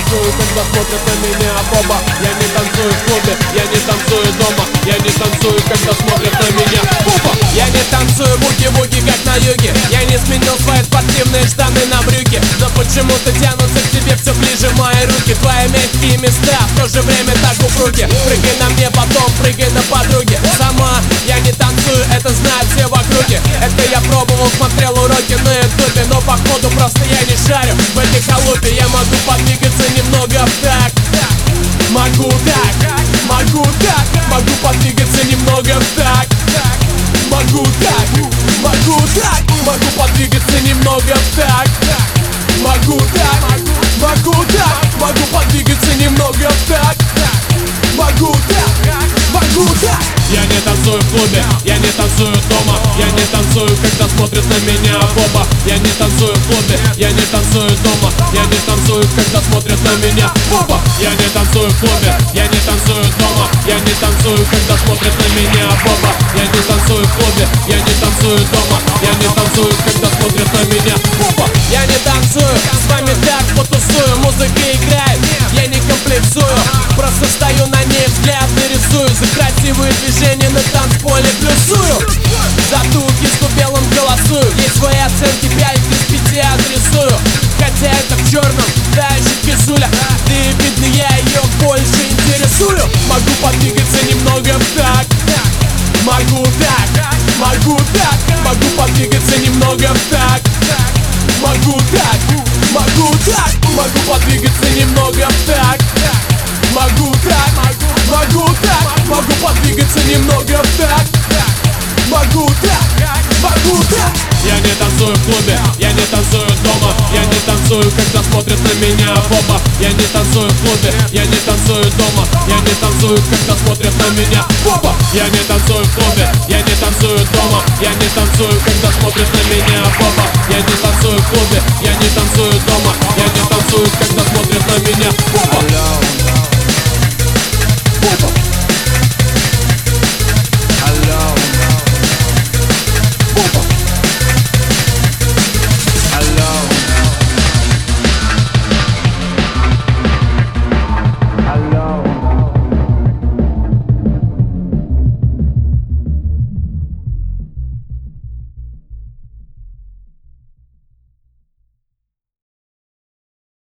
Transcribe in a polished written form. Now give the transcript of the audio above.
танцую, когда смотрят на меня оба. Я не танцую в клубе, я не танцую дома. Я не танцую, когда смотрят на меня оба. Я не танцую буги-буги, как на юге. Я не сменил свои спортивные штаны на брюки, но почему-то тянутся к тебе все ближе мои руки. Твои мягкие места, в то же время так упруги. Прыгай на мне, потом прыгай на подруге. Сама я не танцую, это знают все в округе. Это я пробовал, смотрел уроки на ютубе, но походу просто я не шарю в этой халупе. Я могу подвигаться немного так. Могу так, могу так, могу подвигаться немного так. Могу так, могу так, могу подвигаться немного так. Могу так, могу так, могу подвигаться немного так. Могу так, могу так. Я не танцую в клубе, я не танцую дома. Я не танцую, когда смотрят на меня оба. Я не танцую в клубе, я не танцую дома. Я не танцую, когда смотрят на меня оба. Я не танцую в клубе, я не танцую дома. Я не танцую, когда смотрят на меня оба. Я не танцую в клубе, я не танцую дома. Я не танцую, когда смотрят на меня оба. Я не танцую, с вами так потусую. Музыка играет, я не комплексую. Просто стою на ней, взгляд нарисую. За красивые движения на танцполе плюсую. За ту киску белым голосую. Есть свои оценки 5 из 5 адресую. Хотя это в черном, да еще кисуля. Да и видно, я ее больше интересую. Могу подвигаться немного так. Могу так, могу так, могу подвигаться немного так. Могу так, могу так, могу подвигаться немного так. Могу так, могу так, могу подвигаться немного так. Могу так, могу так. Я не танцую в клубе, я не танцую дома. Я не танцую, когда смотрят на меня оба. Я не танцую в клубе, я не танцую дома. Я не танцую, когда смотрят на меня оба. Я не танцую в клубе, я не танцую дома. Я не танцую, когда смотрят на меня оба. Я не танцую в клубе, я не танцую дома. Я не танцую, когда смотрят на меня оба.